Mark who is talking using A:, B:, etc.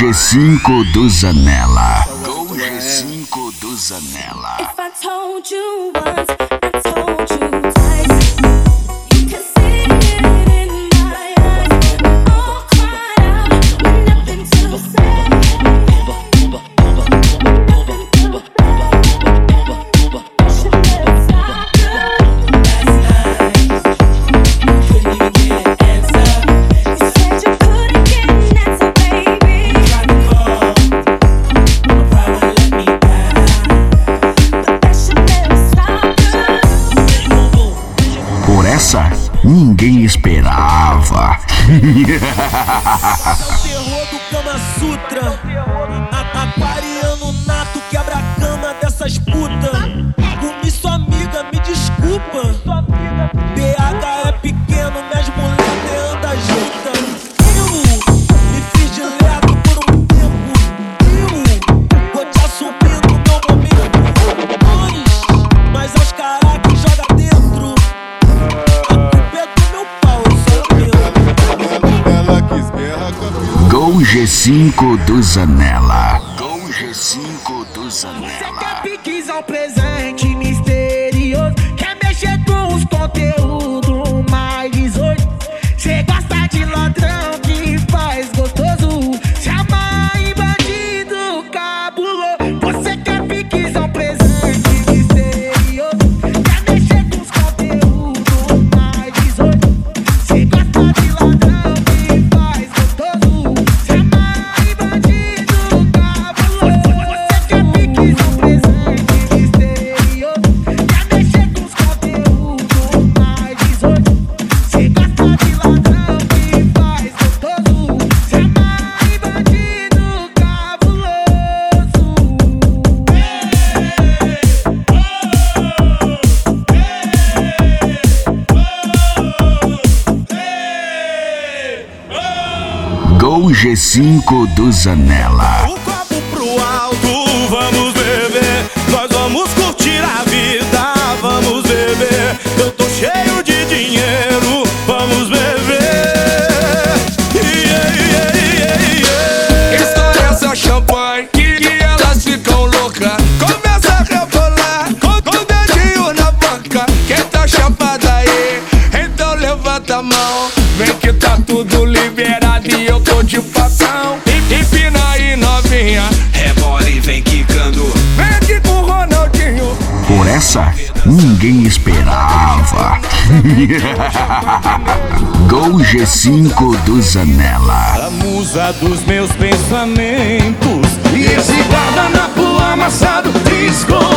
A: G5 do Zanella. Gol G5 do Zanella.
B: If I told you once, I told you twice. You can see it in my eyes. We're all cried out with nothing to say.
A: Ninguém esperava.
C: Terror do Kama Sutra, aquariano nato, quebra a cama dessas putas. Comi sua amiga, me desculpa. PH é pequeno, minhas mulheres andam juntas. Eu me fiz de leto por um tempo. Eu vou te assumir no meu momento. Mas aos caras que joga dentro.
A: Gol G5 do Zanella. Gol G5 do Zanella.
D: Você quer piques ao presente misterioso, quer mexer com os conteúdos mais 18. Você gosta de ladrão que faz gostoso, se amarra em bandido cabuloso. Você quer piques ao presente misterioso, quer mexer com os conteúdos mais 18. Você gosta de ladrão que faz gostoso, se amarra em bandido cabuloso. Você quer piques ao presente misterioso, quer mexer com os conteúdos mais 18. Você gosta de ladrão que faz gostoso, se amarra em bandido cabuloso.
A: Gol G5 do Zanella.
C: O copo pro alto, vamos beber. Nós vamos curtir a vida, vamos beber. Eu tô cheio de dinheiro, vamos beber.
E: Estoura essa champanhe que elas ficam loucas. Começa a rebolar com o dedinho na boca. Quem tá chapada aí, então levanta a mão. Vem que tá tudo liberado e eu tô de facão. Empina aí novinha, rebola e vem quicando. Vem aqui com o Ronaldinho.
A: Por essa, ninguém esperava. Gol G5 do Zanella.
C: A musa dos meus pensamentos e esse guardanapo amassado esconde.